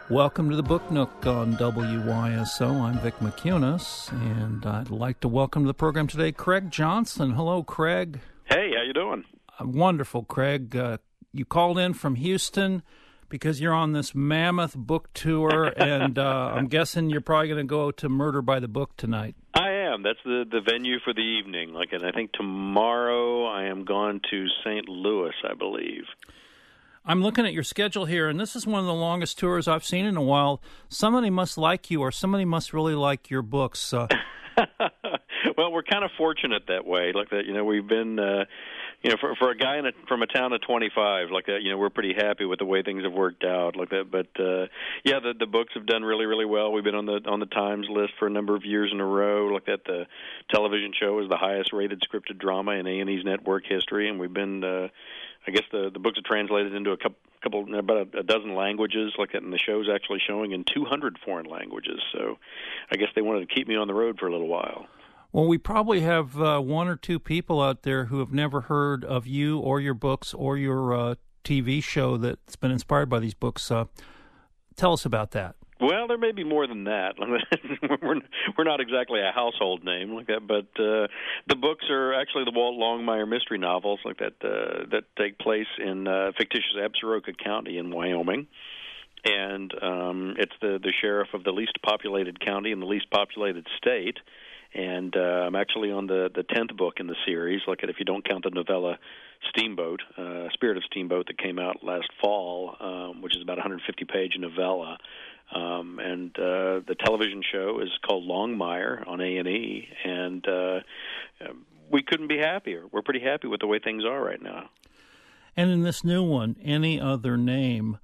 Welcome to the Book Nook on WYSO. I'm Vic McCunis, and I'd like to welcome to the program today Craig Johnson. Hello, Craig. Hey, how you doing? Wonderful, Craig. You called in from Houston because you're on this mammoth book tour, and I'm guessing you're probably going to go to Murder by the Book tonight. I am. That's the venue for the evening. And I think tomorrow I am going to St. Louis, I believe. I'm looking at your schedule here, and this is one of the longest tours I've seen in a while. Somebody must like you, or somebody must really like your books. Well, we're kind of fortunate that way. Like that, we've been, for a guy from a town of 25, like that, we're pretty happy with the way things have worked out, like that. But yeah, the books have done really, really well. We've been on the Times list for a number of years in a row. Like that, the television show is the highest rated scripted drama in A&E's network history, and we've been. I guess the books are translated into about a dozen languages, like that, and the show's actually showing in 200 foreign languages. So I guess they wanted to keep me on the road for a little while. Well, we probably have one or two people out there who have never heard of you or your books or your TV show that's been inspired by these books. Tell us about that. Well, there may be more than that. We're not exactly a household name like that, but the books are actually the Walt Longmire mystery novels like that that take place in fictitious Absaroka County in Wyoming. And it's the sheriff of the least populated county in the least populated state. And I'm actually on the 10th book in the series, like if you don't count the novella Steamboat, Spirit of Steamboat that came out last fall, which is about a 150-page novella. And the television show is called Longmire on A&E, and we couldn't be happier. We're pretty happy with the way things are right now. And in this new one, Any Other Name,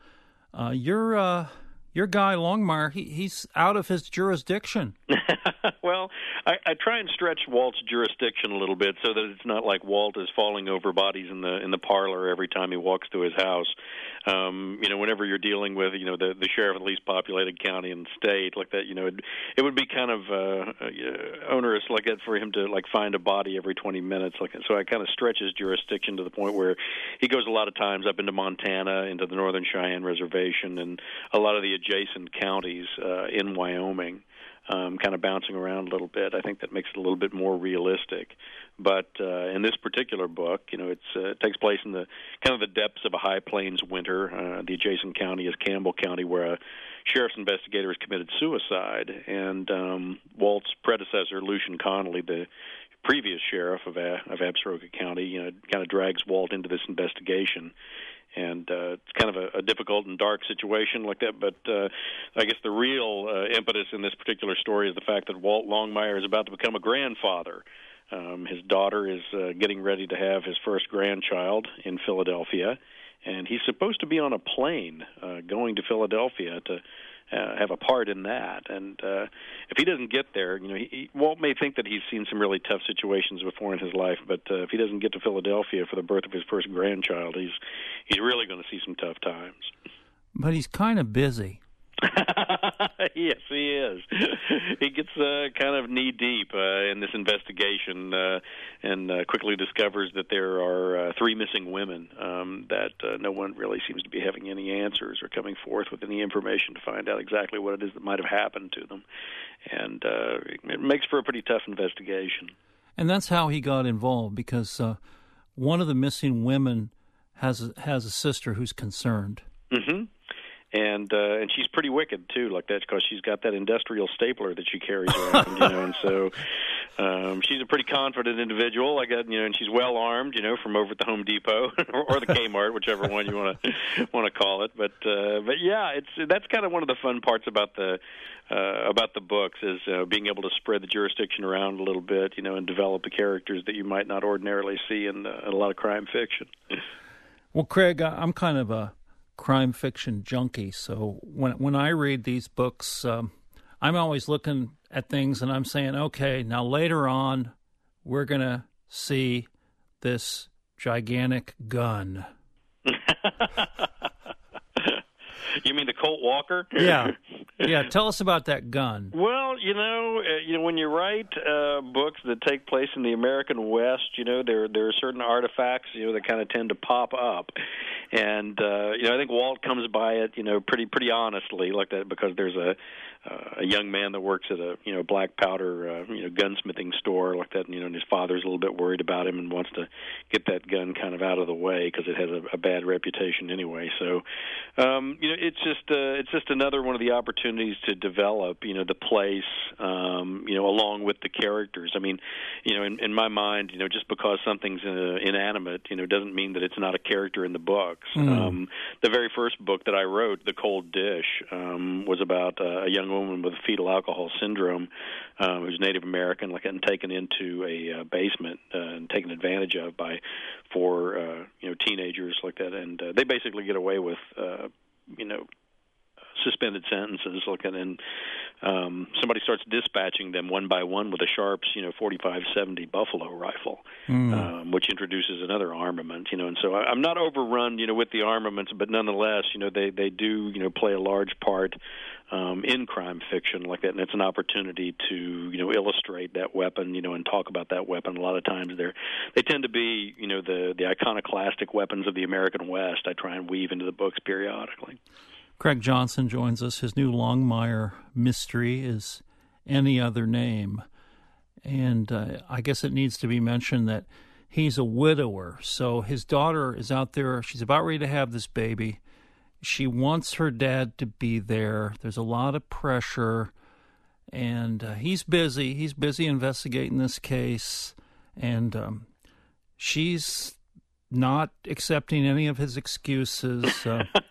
your guy Longmire, he's out of his jurisdiction. Well, I try and stretch Walt's jurisdiction a little bit so that it's not like Walt is falling over bodies in the parlor every time he walks through his house. Whenever you're dealing with the sheriff of the least populated county and state like that, it would be kind of onerous like that for him to like find a body every 20 minutes. So I kind of stretch his jurisdiction to the point where he goes a lot of times up into Montana, into the Northern Cheyenne Reservation, and a lot of the adjacent counties in Wyoming. Kind of bouncing around a little bit. I think that makes it a little bit more realistic. But in this particular book, it takes place in the kind of the depths of a high plains winter. The adjacent county is Campbell County, where a sheriff's investigator has committed suicide, and Walt's predecessor, Lucian Connolly, the previous sheriff of Absaroka County, kind of drags Walt into this investigation. And it's kind of a difficult and dark situation like that. But I guess the real impetus in this particular story is the fact that Walt Longmire is about to become a grandfather. His daughter is getting ready to have his first grandchild in Philadelphia, and he's supposed to be on a plane going to Philadelphia to have a part in that. And if he doesn't get there, Walt may think that he's seen some really tough situations before in his life, but if he doesn't get to Philadelphia for the birth of his first grandchild, he's really going to see some tough times. But he's kind of busy. Yes, he is. He gets kind of knee-deep in this investigation and quickly discovers that there are 3 missing women that no one really seems to be having any answers or coming forth with any information to find out exactly what it is that might have happened to them. And it makes for a pretty tough investigation. And that's how he got involved, because one of the missing women has a sister who's concerned. Mm-hmm. And she's pretty wicked too, like that, because she's got that industrial stapler that she carries around, and so she's a pretty confident individual, like that, and she's well armed, from over at the Home Depot or the Kmart, whichever one you want to call it. But yeah, that's kind of one of the fun parts about the books is being able to spread the jurisdiction around a little bit, and develop the characters that you might not ordinarily see in a lot of crime fiction. Well, Craig, I'm kind of a crime fiction junkie, so when I read these books, I'm always looking at things and I'm saying, okay, now later on we're going to see this gigantic gun. You mean the Colt Walker? Yeah. Tell us about that gun. Well, when you write books that take place in the American West, there are certain artifacts, that kind of tend to pop up, and I think Walt comes by it, pretty honestly, like that, because there's a young man that works at a black powder gunsmithing store like that, and his father's a little bit worried about him and wants to get that gun kind of out of the way because it has a bad reputation anyway. So it's just another one of the opportunities to develop the place along with the characters. I mean, in my mind, just because something's inanimate, doesn't mean that it's not a character in the books. The very first book that I wrote, The Cold Dish, was about a young woman with fetal alcohol syndrome who's Native American, and taken into a basement and taken advantage of by four teenagers like that, and they basically get away with suspended sentences, and somebody starts dispatching them one by one with a Sharps 45-70 Buffalo rifle, which introduces another armament, and so I'm not overrun with the armaments, but nonetheless they do play a large part in crime fiction like that, and it's an opportunity to illustrate that weapon and talk about that weapon. A lot of times they tend to be the iconoclastic weapons of the American West. I try and weave into the books periodically. Craig Johnson joins us. His new Longmire mystery is Any Other Name. And I guess it needs to be mentioned that he's a widower. So his daughter is out there. She's about ready to have this baby. She wants her dad to be there. There's a lot of pressure. And he's busy. He's busy investigating this case. And she's not accepting any of his excuses.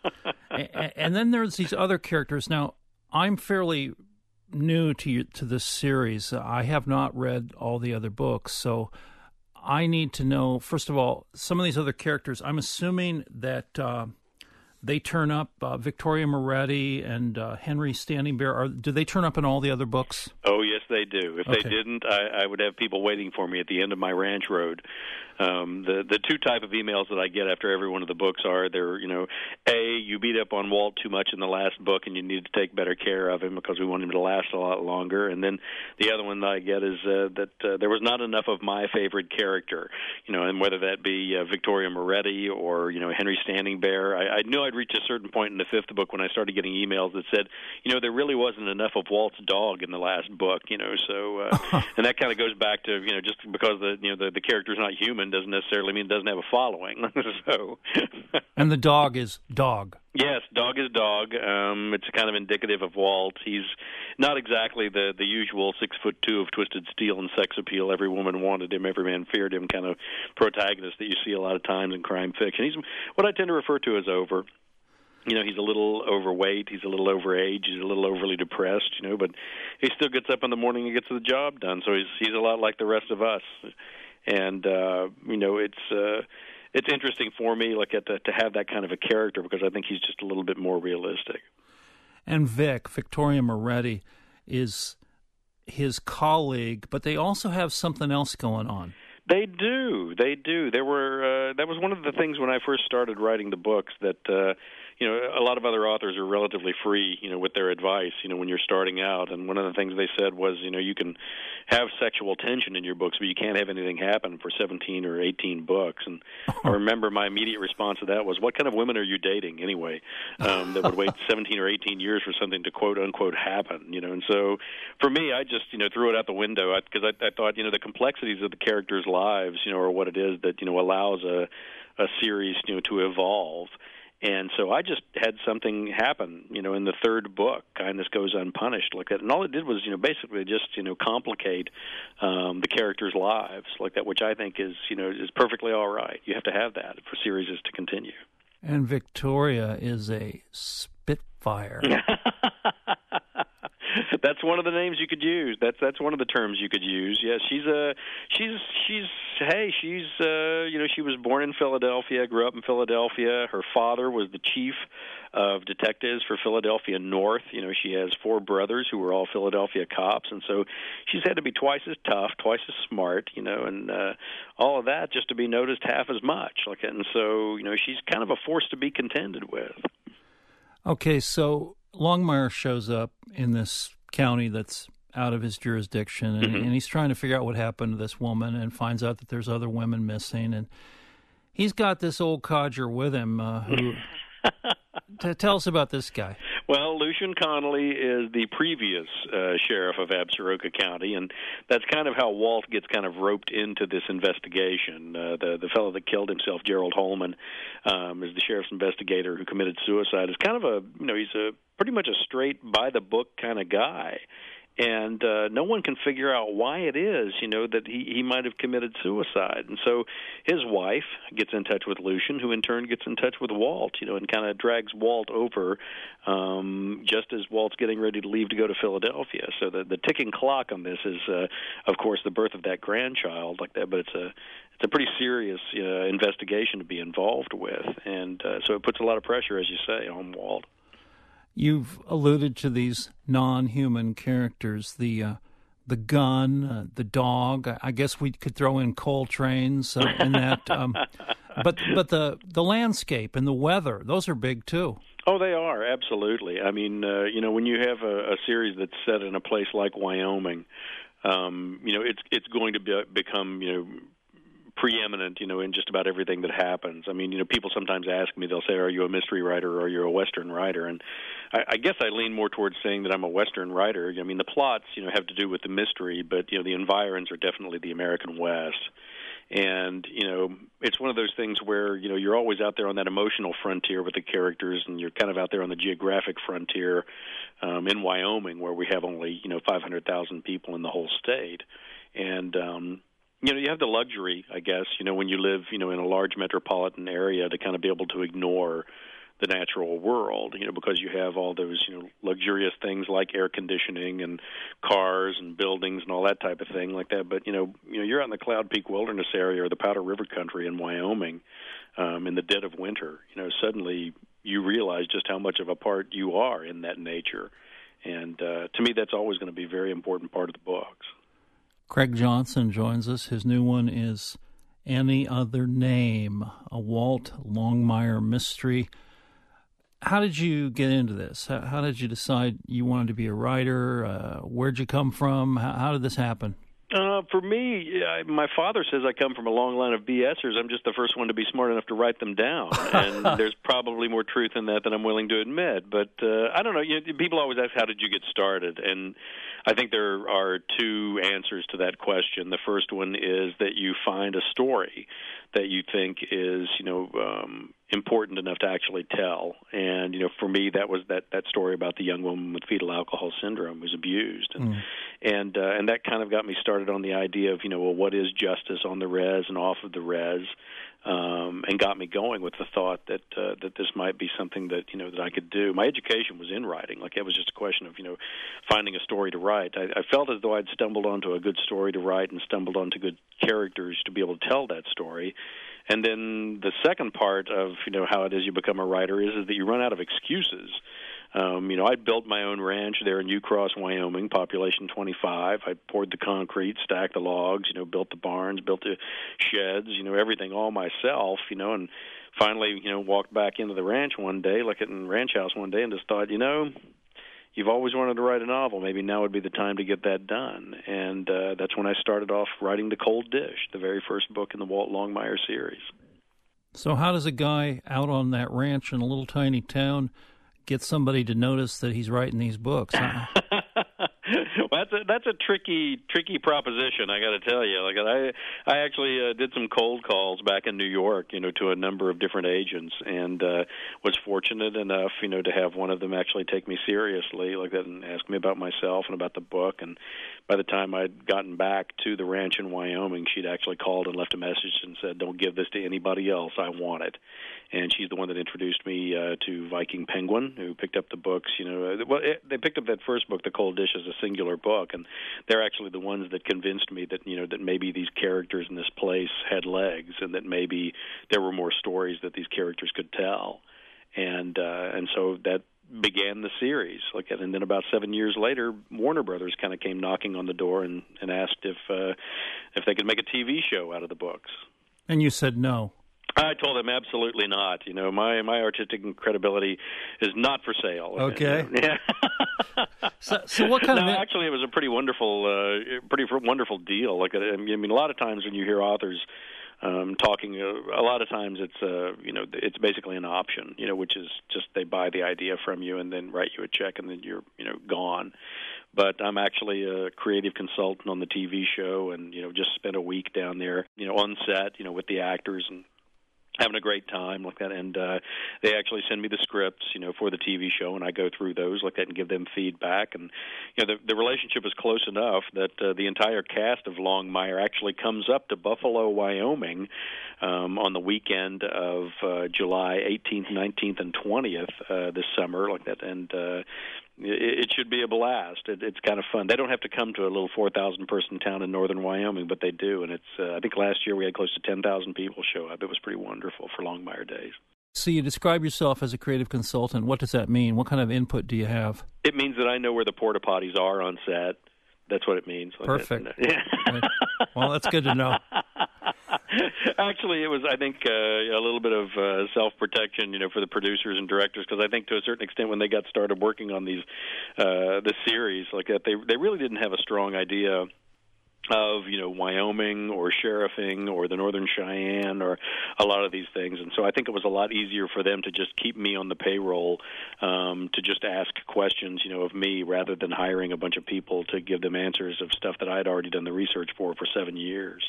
And then there's these other characters. Now, I'm fairly new to this series. I have not read all the other books, so I need to know, first of all, some of these other characters. I'm assuming that they turn up. Victoria Moretti and Henry Standing Bear. Do they turn up in all the other books? Oh, yes, they do. If they didn't, I would have people waiting for me at the end of my ranch road. The two type of emails that I get after every one of the books are, you beat up on Walt too much in the last book and you need to take better care of him because we want him to last a lot longer. And then the other one that I get is that there was not enough of my favorite character, and whether that be Victoria Moretti or, Henry Standing Bear. I knew I'd reach a certain point in the fifth book when I started getting emails that said, there really wasn't enough of Walt's dog in the last book, so, and that kind of goes back to, just because the character's not human doesn't necessarily mean it doesn't have a following. So, and the dog is dog. Yes, dog is dog. It's kind of indicative of Walt. He's not exactly the usual 6'2" of twisted steel and sex appeal. Every woman wanted him, every man feared him kind of protagonist that you see a lot of times in crime fiction. He's what I tend to refer to as over. He's a little overweight, he's a little overage, he's a little overly depressed, but he still gets up in the morning and gets the job done. So he's a lot like the rest of us. And it's interesting for me, to have that kind of a character because I think he's just a little bit more realistic. And Victoria Moretti, is his colleague, but they also have something else going on. They do. There were that was one of the things when I first started writing the books that a lot of other authors are relatively free, with their advice, when you're starting out. And one of the things they said was, you can have sexual tension in your books, but you can't have anything happen for 17 or 18 books. And I remember my immediate response to that was, what kind of women are you dating anyway, that would wait 17 or 18 years for something to quote unquote happen, And so for me, I just, threw it out the window because I thought, the complexities of the characters' lives, are what it is that, allows a series, to evolve. And so I just had something happen, in the third book. Kindness Goes Unpunished, like that. And all it did was, basically just, complicate the characters' lives, like that, which I think is perfectly all right. You have to have that for series to continue. And Victoria is a spitfire. That's one of the names you could use. That's one of the terms you could use. Yes, she was born in Philadelphia, grew up in Philadelphia. Her father was the chief of detectives for Philadelphia North. She has four brothers who were all Philadelphia cops, and so she's had to be twice as tough, twice as smart, and all of that just to be noticed half as much. And so, she's kind of a force to be contended with. Okay, so Longmire shows up in this county that's out of his jurisdiction, and he's trying to figure out what happened to this woman and finds out that there's other women missing. And he's got this old codger with him who... Tell us about this guy. Well, Lucian Connolly is the previous sheriff of Absaroka County, and that's kind of how Walt gets kind of roped into this investigation. The fellow that killed himself, Gerald Holman, is the sheriff's investigator who committed suicide. Is kind of he's a pretty much a straight by the book kind of guy. And no one can figure out why it is, that he might have committed suicide. And so his wife gets in touch with Lucian, who in turn gets in touch with Walt, and kind of drags Walt over just as Walt's getting ready to leave to go to Philadelphia. So the ticking clock on this is, of course, the birth of that grandchild like that. But it's a pretty serious investigation to be involved with. And so it puts a lot of pressure, as you say, on Walt. You've alluded to these non-human characters, the gun, the dog. I guess we could throw in coal trains in that. But the landscape and the weather, those are big too. Oh, they are, absolutely. I mean, when you have a series that's set in a place like Wyoming, it's going to become, preeminent, in just about everything that happens. I mean, people sometimes ask me, they'll say, are you a mystery writer or are you a Western writer? And I guess I lean more towards saying that I'm a Western writer. I mean, the plots, have to do with the mystery, but, the environs are definitely the American West. And, it's one of those things where, you're always out there on that emotional frontier with the characters, and you're kind of out there on the geographic frontier in Wyoming, where we have only, 500,000 people in the whole state. And, you have the luxury, I guess, when you live, in a large metropolitan area to kind of be able to ignore the natural world, because you have all those, luxurious things like air conditioning and cars and buildings and all that type of thing like that. But, you're out in the Cloud Peak Wilderness area or the Powder River country in Wyoming in the dead of winter. Suddenly you realize just how much of a part you are in that nature. And to me, that's always going to be a very important part of the books. Craig Johnson joins us. His new one is Any Other Name, a Walt Longmire mystery. How did you get into this? How did you decide you wanted to be a writer? Where'd you come from? How did this happen? For me, my father says I come from a long line of BSers. I'm just the first one to be smart enough to write them down. And there's probably more truth in that than I'm willing to admit. But I don't know. People always ask, how did you get started? And I think there are two answers to that question. The first one is that you find a story that you think is, important enough to actually tell. And, for me, that was that story about the young woman with fetal alcohol syndrome who's abused. And that kind of got me started on the idea of, what is justice on the res and off of the res, and got me going with the thought that this might be something that, that I could do. My education was in writing. Like, it was just a question of, finding a story to write. I felt as though I'd stumbled onto a good story to write and stumbled onto good characters to be able to tell that story. And then the second part of, how it is you become a writer is that you run out of excuses. I built my own ranch there in Ucross, Wyoming, population 25. I poured the concrete, stacked the logs, built the barns, built the sheds, everything all myself, and finally, walked back into the ranch one day, ranch house one day, and just thought, you've always wanted to write a novel. Maybe now would be the time to get that done. And that's when I started off writing The Cold Dish, the very first book in the Walt Longmire series. So how does a guy out on that ranch in a little tiny town get somebody to notice that he's writing these books? Well, that's a tricky proposition, I got to tell you. Like, I actually did some cold calls back in New York, to a number of different agents, and was fortunate enough, to have one of them actually take me seriously like that and ask me about myself and about the book. And by the time I'd gotten back to the ranch in Wyoming, she'd actually called and left a message and said, "Don't give this to anybody else. I want it." And she's the one that introduced me to Viking Penguin, who picked up the books. They picked up that first book, The Cold Dish, as a singular book, and they're actually the ones that convinced me that that maybe these characters in this place had legs, and that maybe there were more stories that these characters could tell, and so that began the series. And then about 7 years later, Warner Brothers kind of came knocking on the door and asked if they could make a TV show out of the books. And you said no. I told him absolutely not. My artistic credibility is not for sale. Okay. Yeah. So what kind of? Actually, it was a pretty wonderful deal. Like, I mean, a lot of times when you hear authors talking, a lot of times it's basically an option, which is just they buy the idea from you and then write you a check and then you're gone. But I'm actually a creative consultant on the TV show, and just spent a week down there, on set, with the actors and having a great time like that. And they actually send me the scripts, for the TV show, and I go through those like that and give them feedback. And the relationship is close enough that the entire cast of Longmire actually comes up to Buffalo, Wyoming, on the weekend of July 18th, 19th, and 20th this summer like that. And it should be a blast. It's kind of fun. They don't have to come to a little 4,000-person town in northern Wyoming, but they do. And it's I think last year we had close to 10,000 people show up. It was pretty wonderful for Longmire Days. So you describe yourself as a creative consultant. What does that mean? What kind of input do you have? It means that I know where the porta potties are on set. That's what it means. Perfect. Yeah. Well, that's good to know. Actually, it was, I think, a little bit of self-protection, for the producers and directors, because I think to a certain extent when they got started working on these the series like that, they really didn't have a strong idea of Wyoming or sheriffing or the Northern Cheyenne or a lot of these things. And so I think it was a lot easier for them to just keep me on the payroll, to just ask questions of me rather than hiring a bunch of people to give them answers of stuff that I had already done the research for 7 years.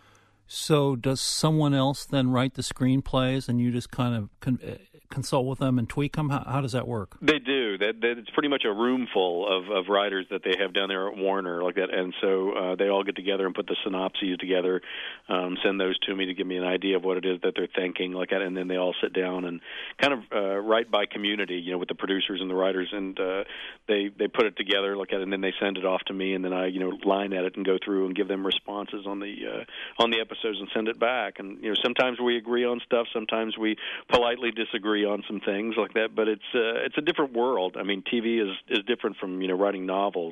So does someone else then write the screenplays and you just kind of consult with them and tweak them? How does that work? They do. It's pretty much a room full of writers that they have down there at Warner like that, and so they all get together and put the synopses together, send those to me to give me an idea of what it is that they're thinking like that, and then they all sit down and kind of write by community, with the producers and the writers, and they put it together like that, and then they send it off to me, and then I line at it and go through and give them responses on the episodes and send it back. And sometimes we agree on stuff, sometimes we politely disagree on some things like that, but it's a different world. I mean, TV is different from writing novels.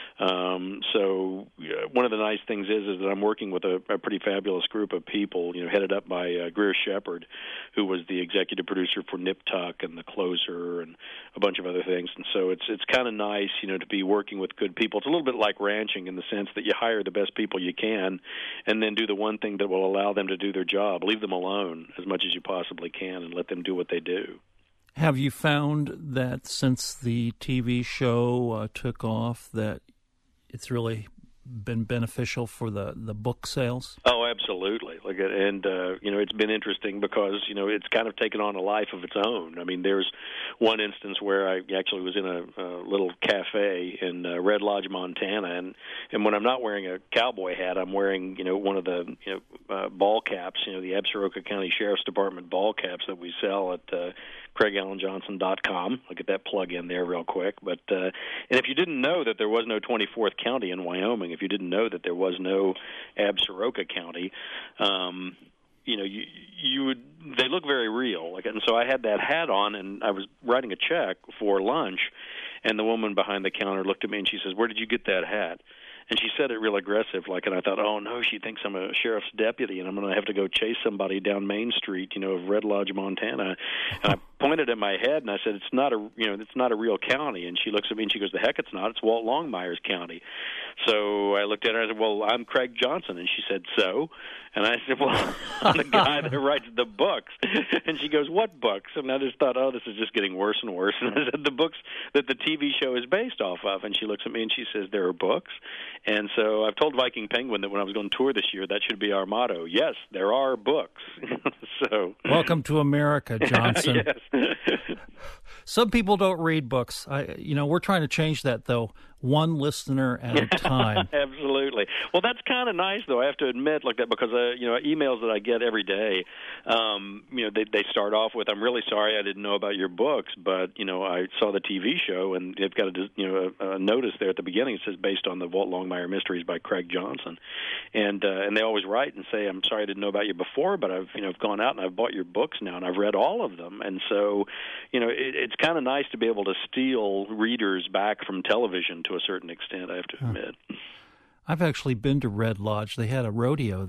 So one of the nice things is that I'm working with a pretty fabulous group of people, headed up by Greer Shepard, who was the executive producer for Nip Tuck and The Closer and a bunch of other things. And so it's kind of nice, to be working with good people. It's a little bit like ranching in the sense that you hire the best people you can and then do the one thing that will allow them to do their job. Leave them alone as much as you possibly can and let them do what they do. Have you found that since the TV show took off that it's really been beneficial for the book sales? Oh, absolutely. It's been interesting because it's kind of taken on a life of its own. I mean, there's one instance where I actually was in a little cafe in Red Lodge, Montana, and when I'm not wearing a cowboy hat, I'm wearing one of the ball caps, the Absaroka County Sheriff's Department ball caps that we sell at CraigAllenJohnson.com. I'll get that plug in there real quick. But and if you didn't know that there was no 24th county in Wyoming, if you didn't know that there was no Absaroka County, you would, they look very real. And so I had that hat on, and I was writing a check for lunch, and the woman behind the counter looked at me and she says, "Where did you get that hat?" And she said it real aggressive, and I thought, oh, no, she thinks I'm a sheriff's deputy, and I'm going to have to go chase somebody down Main Street, of Red Lodge, Montana. And I pointed at my head, and I said, it's not a real county. And she looks at me, and she goes, the heck it's not. It's Walt Longmire's county. So I looked at her, and I said, well, I'm Craig Johnson. And she said, so? And I said, well, I'm the guy that writes the books. And she goes, what books? And I just thought, oh, this is just getting worse and worse. And I said, the books that the TV show is based off of. And she looks at me and she says, there are books. And so I've told Viking Penguin that when I was going tour this year, that should be our motto. Yes, there are books. So welcome to America, Johnson. Yes. Some people don't read books. We're trying to change that, though, one listener at a time. Absolutely. Well, that's kind of nice, though, I have to admit, like that, because emails that I get every day, they start off with, "I'm really sorry I didn't know about your books, but I saw the TV show," and they've got a notice there at the beginning. It says based on the Walt Longmire Mysteries by Craig Johnson, and they always write and say, "I'm sorry I didn't know about you before, but I've gone out and I've bought your books now and I've read all of them," and so it's kind of nice to be able to steal readers back from television to a certain extent, I have to admit. I've actually been to Red Lodge. They had a rodeo there.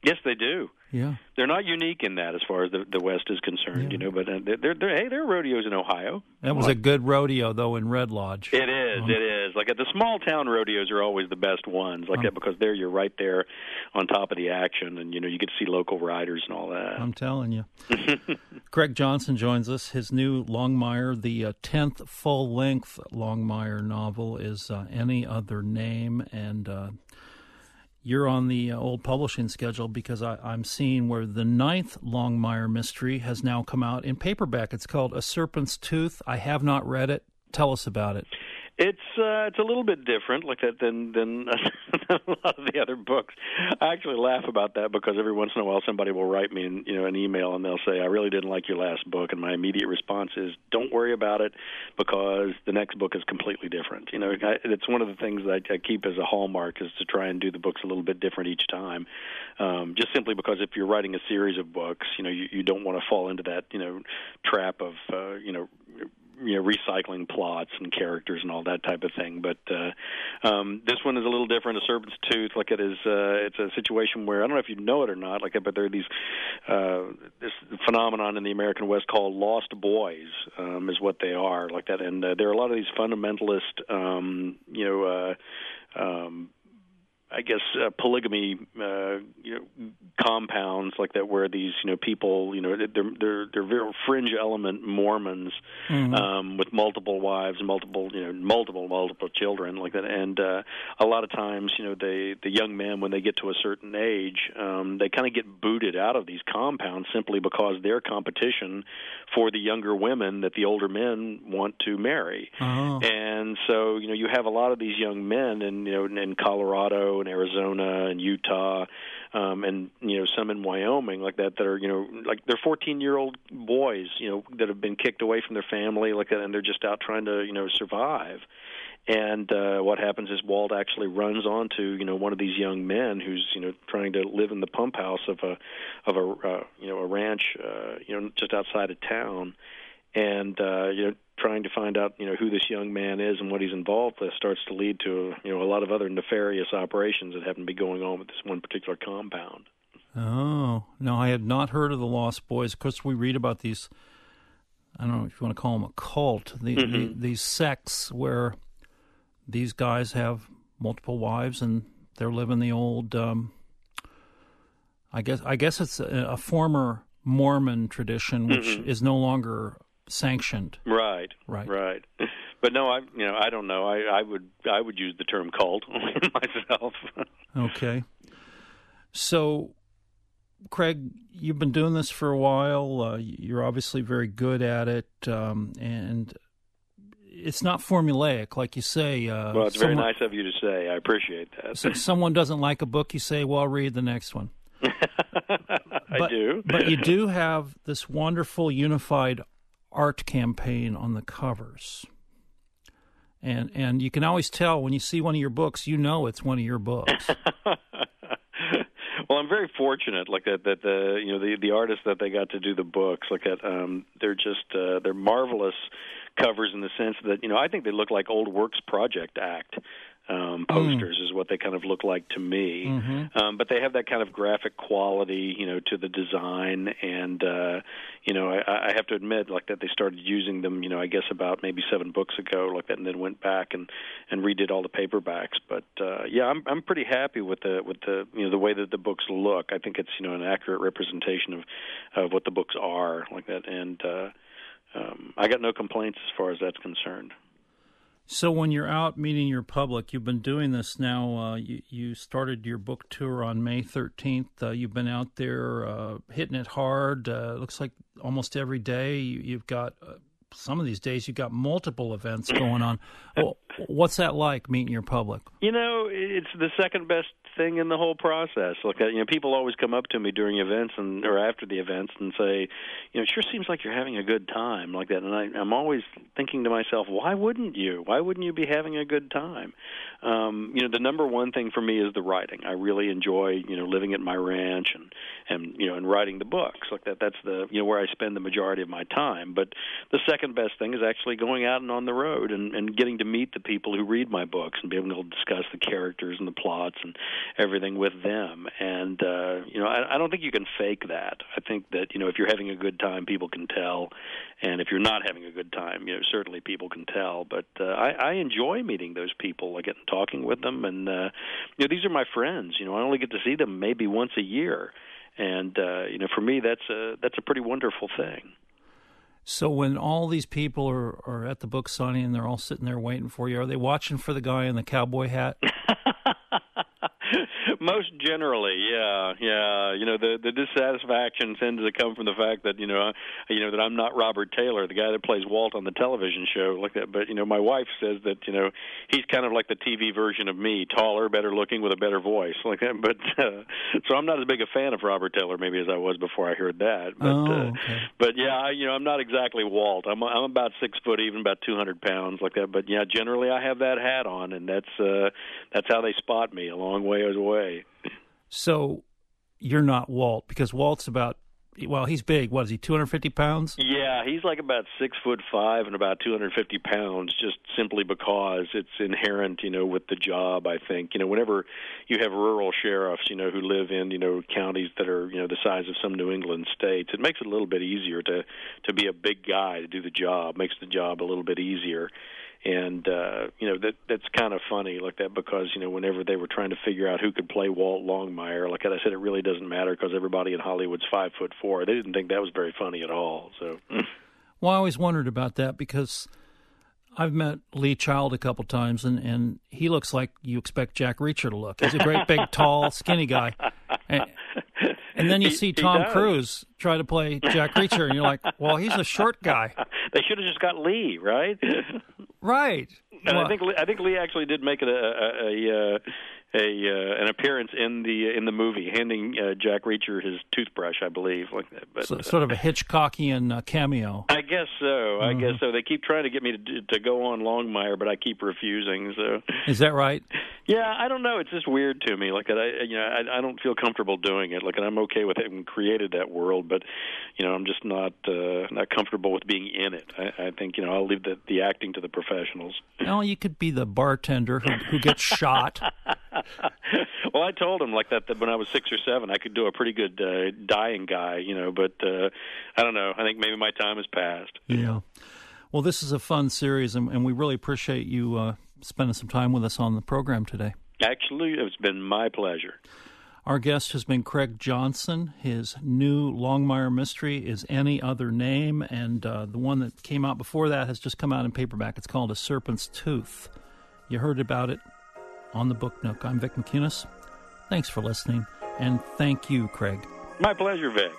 Yes, they do. Yeah. They're not unique in that as far as the West is concerned, but there are rodeos in Ohio. That was a good rodeo, though, in Red Lodge. It is. Like, the small-town rodeos are always the best ones, that, because you're right there on top of the action, and, you get to see local riders and all that. I'm telling you. Craig Johnson joins us. His new Longmire, the 10th full-length Longmire novel, is Any Other Name, and you're on the old publishing schedule because I'm seeing where the 9th Longmire mystery has now come out in paperback. It's called A Serpent's Tooth. I have not read it. Tell us about it. It's a little bit different like that than a lot of the other books. I actually laugh about that because every once in a while somebody will write me an email and they'll say, I really didn't like your last book, and my immediate response is, don't worry about it because the next book is completely different. It's one of the things that I keep as a hallmark is to try and do the books a little bit different each time, just simply because if you're writing a series of books, you don't want to fall into that trap of recycling plots and characters and all that type of thing. But this one is a little different. A Serpent's Tooth, like it is, it's a situation where I don't know if you know it or not, like, but there are these this phenomenon in the American West called lost boys, is what they are, like that. And there are a lot of these fundamentalist, I guess polygamy, compounds like that, where these people, they're very fringe element Mormons, with multiple wives and multiple children like that, and a lot of times, the young men, when they get to a certain age, they kind of get booted out of these compounds simply because they're competition for the younger women that the older men want to marry, and so you have a lot of these young men in Colorado and Arizona and Utah, and some in Wyoming like that are like they're 14-year-old boys that have been kicked away from their family like that, and they're just out trying to survive. And what happens is Walt actually runs onto one of these young men who's trying to live in the pump house of a ranch just outside of town, and trying to find out who this young man is and what he's involved with starts to lead to a lot of other nefarious operations that happen to be going on with this one particular compound. Oh, no, I had not heard of the Lost Boys. Of course, we read about these, I don't know if you want to call them a cult, these sects where these guys have multiple wives and they're living the old, I guess it's a former Mormon tradition, which is no longer sanctioned. Right. But no, I don't know. I would use the term cult myself. Okay. So, Craig, you've been doing this for a while. You're obviously very good at it, and it's not formulaic, like you say. Well, it's very nice of you to say. I appreciate that. So if someone doesn't like a book, you say, well, I'll read the next one. I do. But you do have this wonderful unified art campaign on the covers. And you can always tell when you see one of your books, it's one of your books. Well, I'm very fortunate, like that the artists that they got to do the books, like that, they're just they're marvelous covers in the sense that I think they look like old Works Project Act posters is what they kind of look like to me. But they have that kind of graphic quality, to the design, and I have to admit, like that, they started using them, I guess about maybe 7 books ago, like that, and then went back and redid all the paperbacks. But I'm pretty happy with the the way that the books look. I think it's an accurate representation of what the books are, like that, and I got no complaints as far as that's concerned. So when you're out meeting your public, you've been doing this now, you started your book tour on May 13th. You've been out there hitting it hard. Looks like almost every day you've got, some of these days you've got multiple events going on. Well, what's that like, meeting your public? It's the second best thing in the whole process. Look, people always come up to me during events or after the events and say, it sure seems like you're having a good time, like that. And I'm always thinking to myself, why wouldn't you? Why wouldn't you be having a good time? The number one thing for me is the writing. I really enjoy, living at my ranch and writing the books, like that. That's the where I spend the majority of my time. But the second best thing is actually going out and on the road and getting to meet the people who read my books and be able to discuss the characters and the plots and everything with them. And I don't think you can fake that. I think that if you're having a good time, people can tell, and if you're not having a good time, certainly people can tell. But I enjoy meeting those people. I get talking with them, and these are my friends. I only get to see them maybe once a year, and for me that's a pretty wonderful thing. So when all these people are at the book signing and they're all sitting there waiting for you, are they watching for the guy in the cowboy hat? Most generally, yeah. The dissatisfaction tends to come from the fact that that I'm not Robert Taylor, the guy that plays Walt on the television show like that. But my wife says that he's kind of like the TV version of me, taller, better looking, with a better voice like that. But so I'm not as big a fan of Robert Taylor maybe as I was before I heard that. But okay. But yeah, I'm not exactly Walt. I'm about 6 foot, even about 200 pounds like that. But yeah, generally I have that hat on, and that's how they spot me a long way away. So you're not Walt, because Walt's he's big. What is he, 250 pounds? Yeah, he's like about 6'5" and about 250 pounds, just simply because it's inherent, with the job, I think. Whenever you have rural sheriffs, who live in, counties that are, the size of some New England states, it makes it a little bit easier to be a big guy to do the job, makes the job a little bit easier. And, that's kind of funny like that, because, whenever they were trying to figure out who could play Walt Longmire, like I said, it really doesn't matter because everybody in Hollywood's 5'4". They didn't think that was very funny at all. So, well, I always wondered about that, because I've met Lee Child a couple times, and he looks like you expect Jack Reacher to look. He's a great, big, tall, skinny guy. And then you see Tom Cruise try to play Jack Reacher, and you're like, well, he's a short guy. They should have just got Lee, right? Right. And well, I think Lee actually did make it an appearance in the movie, handing Jack Reacher his toothbrush, I believe, like that. But so, sort of a Hitchcockian cameo. I guess so. Mm-hmm. I guess so. They keep trying to get me to go on Longmire, but I keep refusing. So is that right? Yeah, I don't know. It's just weird to me. Like I don't feel comfortable doing it. Like, I'm okay with having created that world, but I'm just not comfortable with being in it. I think I'll leave the acting to the professionals. Well, you could be the bartender who gets shot. Well, I told him like that when I was 6 or 7, I could do a pretty good dying guy, but I don't know. I think maybe my time has passed. Yeah. Well, this is a fun series, and we really appreciate you spending some time with us on the program today. Actually, it's been my pleasure. Our guest has been Craig Johnson. His new Longmire mystery is Any Other Name, and the one that came out before that has just come out in paperback. It's called A Serpent's Tooth. You heard about it on the Book Nook. I'm Vic McInnes. Thanks for listening, and thank you, Craig. My pleasure, Vic.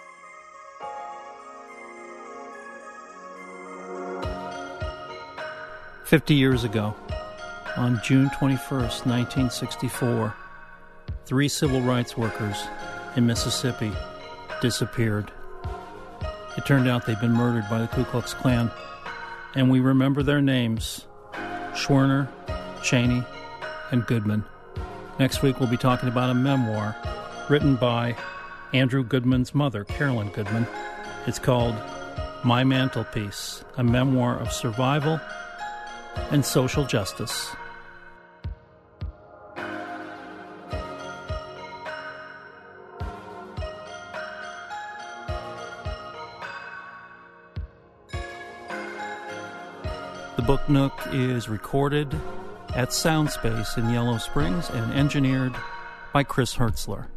"50 years ago, on June 21st, 1964, 3 civil rights workers in Mississippi disappeared. It turned out they'd been murdered by the Ku Klux Klan, and we remember their names: Schwerner, Cheney, and Goodman. Next week we'll be talking about a memoir written by Andrew Goodman's mother, Carolyn Goodman. It's called My Mantelpiece, a memoir of survival and social justice. The Book Nook is recorded at Soundspace in Yellow Springs and engineered by Chris Hertzler.